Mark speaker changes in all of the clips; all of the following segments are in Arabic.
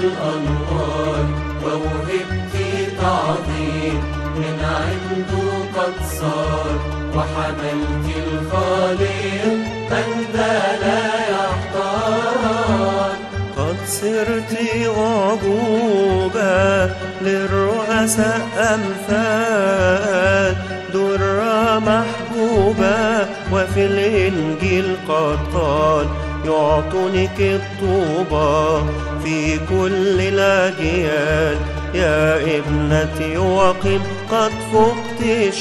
Speaker 1: الأنوار، ووهبتي تعظيم من عنده قد صار، وحملت الخالق من ذا لا يحتار.
Speaker 2: قد صرت عجوبة للرؤساء أمثال، درة محبوبة وفي الإنجيل قد قال يعطونك الطوبى في كل الأجيال. يا ابنتي وقم قد فقت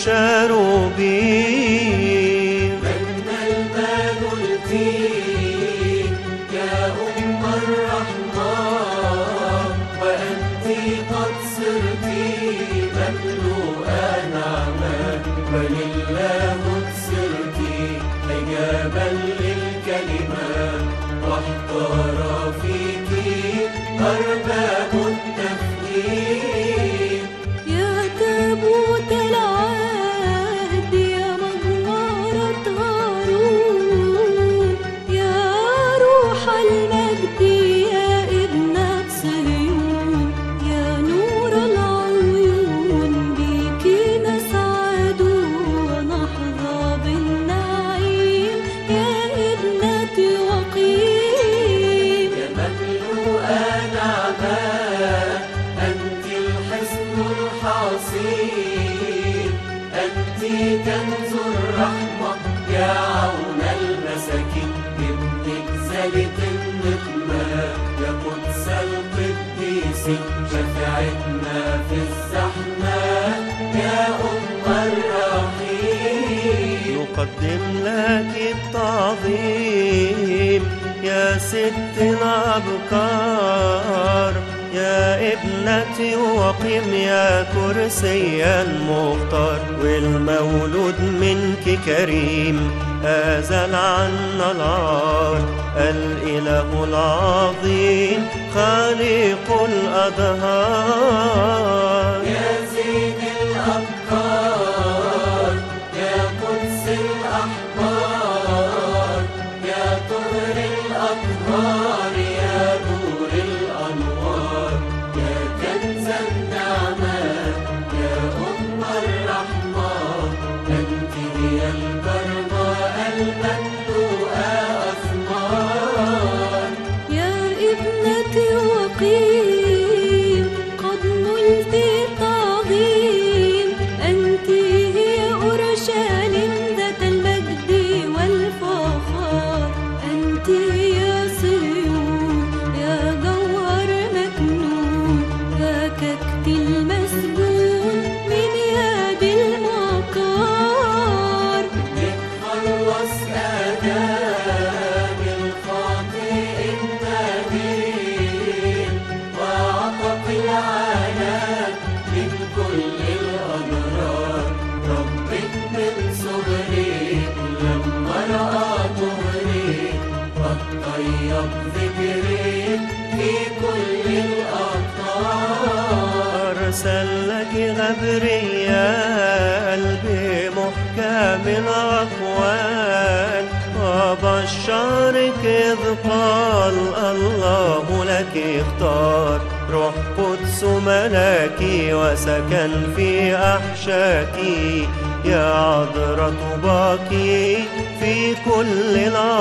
Speaker 2: الشاروبين.
Speaker 1: من المال التين يا أم الرحمن، وأنت قد صرت مملوءة نعمة، ولله صرت حجابا للكلمة، واحتار فيك أرباب التفهيم.
Speaker 3: يا تابوت العهد يا مغارة هارون، يا روح المجد يا ابنة صهيون، يا نور العيون بك نسعد ونحظى بالنعيم، يا ابنة وقيم.
Speaker 1: يا مملوءة نعمة أنت الحصن الحصين، أنت كنز الرحمة يا عون المساكين. ابنك زالت النقمة يا قدس القديسين، شفاعتنا في الزحمة يا أم الرحيم.
Speaker 2: يقدم لك التعظيم يا ست الأبكار، يا ابنتي وقم يا كرسي المختار. والمولود منك كريم أزال عنا العار، الإله العظيم خالق الأدهار.
Speaker 1: يا زين الأبكار يا قدس الأحبار، يا طهر الأطهار يا نور الأنوار، يا كنز النعمة يا أم الرحمة، أنت هي الكرمة المملوءة أثمار.
Speaker 3: يا ابنتي وقيم قد نلت التعظيم، أنت هي أورشليم ذات المجد والفخار، أنت يا صهيون يا جوهر مكنون، يا ككت المسجون من يد المكار.
Speaker 1: خلص آدم الخاطئ النديم، وعتق العالم من كل الأضرار. ربك من صغرك لما رأى طهرك، قد طيب ذكرك في كل الأقطار.
Speaker 2: أرسل لك غبريال بمحكم الأقوال، وبشرك إذ قال الله لك اختار. روح قدس ملاكي وسكن في أحشاكي، يا عذرة باكي في كل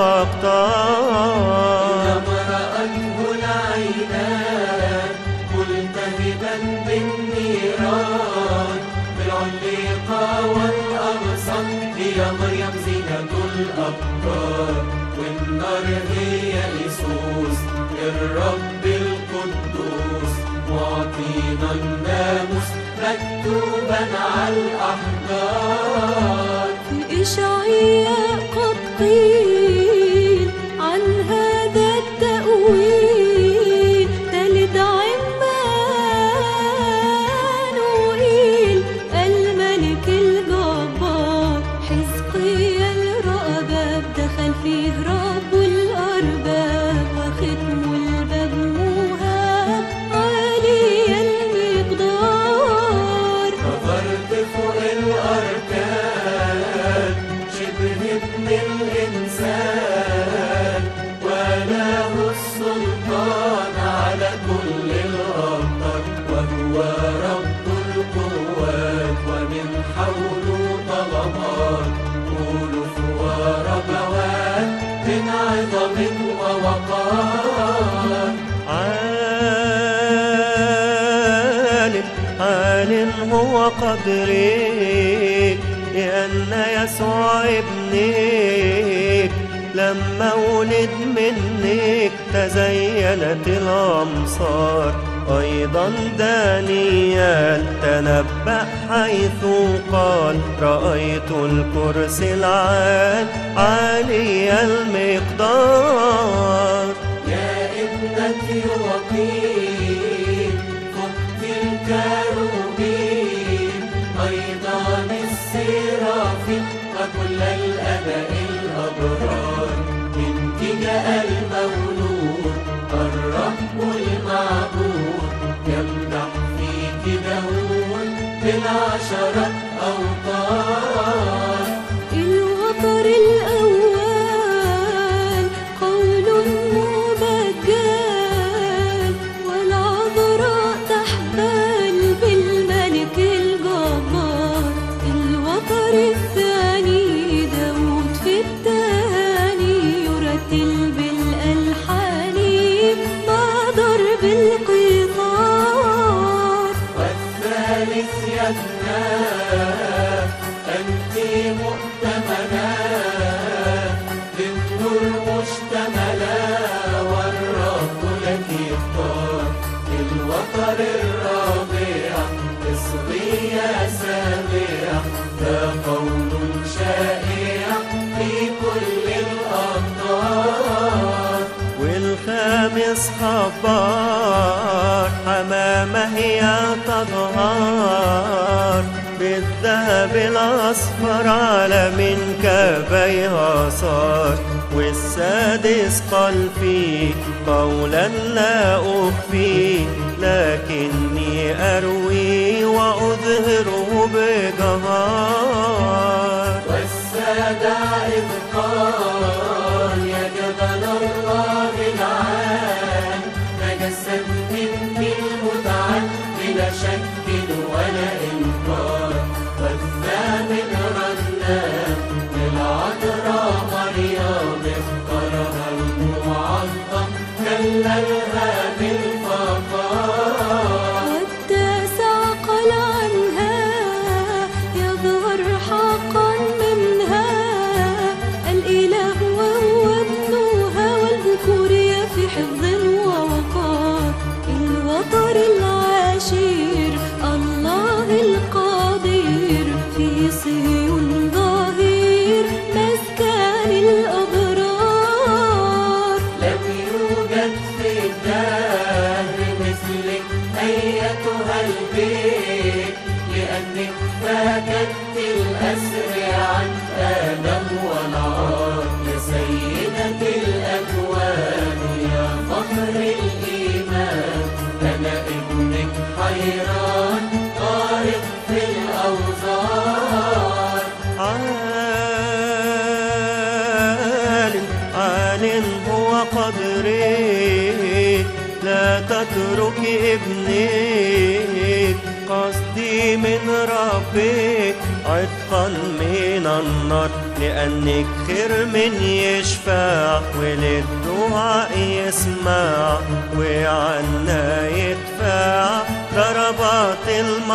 Speaker 2: الأقطار.
Speaker 1: إنما رأته العينان ملتهبا بالنيران، بالعليقة والأغصان هي مريم زينة الأبكار. والنار هي إيسوس الرب القدوس، معطينا الناموس مكتوبا على الأحجار.
Speaker 3: في إشعياء قد قيل عن هذا التأويل، تلد عمانوئيل الملك الجبار. حزقيا الرأباب دخل فيه رب الأرباب، وختم
Speaker 2: هو قدرك، لأن يسوع ابنك لما ولد منك تزينت الأمصار. أيضا دانيال تنبأ حيث قال رأيت الكرسي العال عالي المقدار.
Speaker 1: يا ابنة يوقيم فوق الكروبين، أيضا السرافين وكل الآباء الأبرار، منك جاء المولود الرب المعبود، يمدح فيك داود بالعشرة أوطار.
Speaker 3: الوتر الأول قول مبجل، والعذراء تحبل بالملك الجبار. الوتر الثاني داود في التهاني يرتل بالألحان مع ضرب القيثار.
Speaker 1: والثالث يدنا أنت مؤتمنة بالنور مشتملة، والرب لك اختار. الوتر الرابع اصغي يا سامع، ذا قول شائع في كل الأقطار.
Speaker 2: والخامس خبار حمامة هي تظهر بالذهب الأصفر على منكبيها صار. والسادس قال فيه قولا لا أخفيه، لكني أروي وأظهره بجهار.
Speaker 1: والسابع إذ قال يا جبل الله العال، تجسد منك المتعال بلا شك ولا إنكار. والثامن رنان للعذراء مريم، اختارها المعظم كللها بالفخار.
Speaker 3: والتاسع قال عنها يظهر حقا منها الإله وهو ابنها، والذكورية في حفظ ووقار. الوتر العاشر الله القدير في صهيون ظهير مسكن الأبرار.
Speaker 1: لم يوجد في الدهر مثلك أيتها البيت، لأنك فاكت الأسر عن آدم والعار. يا سيدة الأكوان يا فخر الإيمان، أنا ابنك حيران غارق في الأوزار.
Speaker 2: عال هو قدرك، لا تترك ابنك، قصدي من ربك عتقا من النار. لأنك خير من يشفع وللدعاء يسمع، وعنا يدفع ضربات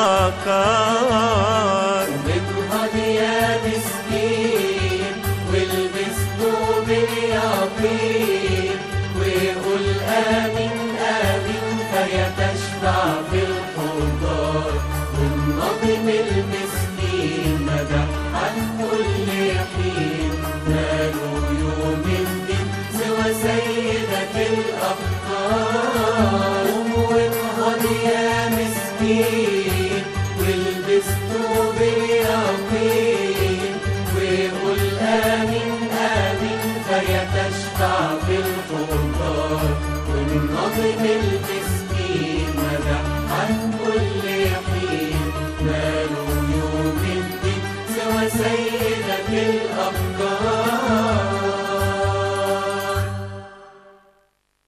Speaker 2: المكار.
Speaker 1: اجهض يا مسكين والبس ثوب اليقين، وقل آمين آمين فيتشفع في الحضار. والنظم المسكين مدح عن كل حين، ماله يوم الدين سوى سيدة الأبطال. قم واجهض يا مسكين والبس ثوب اليقين، وقل آمين آمين فيتشفع في الحضار. والنظم المسكين مدح عن كل حين، ماله يوم الدين سوى سيدة الأبطال.